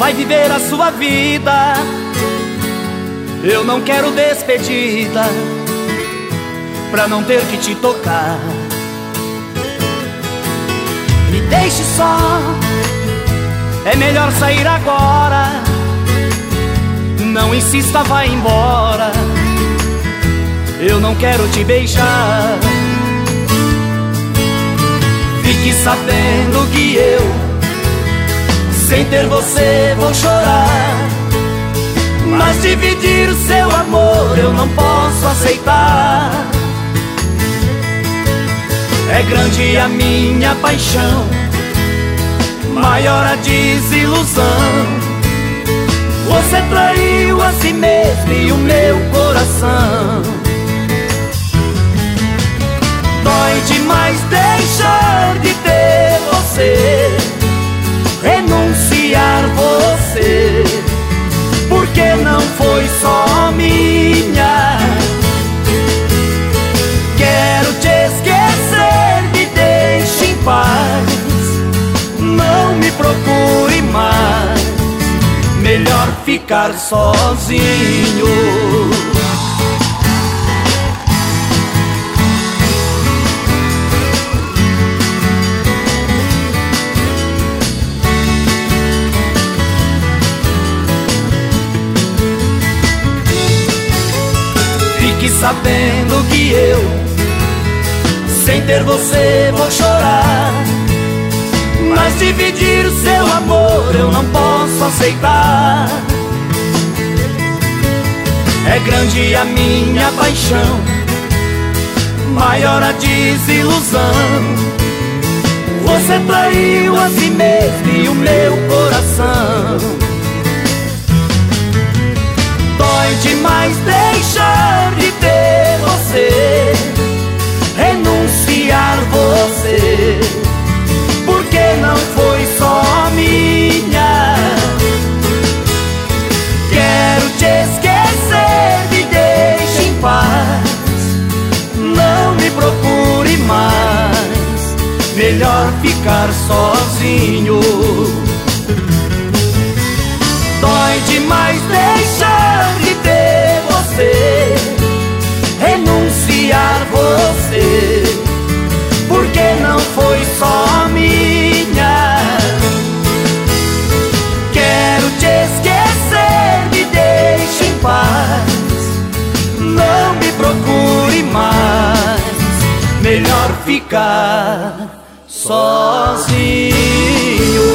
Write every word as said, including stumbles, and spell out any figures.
vai viver a sua vida. Eu não quero despedida pra não ter que te tocar. Me deixe só, é melhor sair agora. Não insista, vai embora. Eu não quero te beijar. Fique sabendo que eu, sem ter você, vou chorar. Mas dividir o seu amor eu não posso aceitar. É grande a minha paixão, maior a desilusão. Você traiu a si mesmo e o meu coração. Dói demais deixar de ter você, renunciar você, porque não foi só minha. Quero te esquecer, me deixe em paz. Não me procure mais, melhor ficar sozinho. Fique sabendo que eu, sem ter você, vou chorar. Mas dividir o seu amor eu não posso aceitar. É grande a minha paixão, maior a desilusão. Você traiu a si mesmo e o meu coração. Dói demais deixar de ter você, renunciar você, porque não foi só minha. Quero te esquecer, me deixe em paz. Não me procure mais, melhor ficar sozinho. Dói demais deixar de ter você, renunciar você, porque não foi só minha. Quero te esquecer, me deixe em paz. Não me procure mais, melhor ficar sozinho.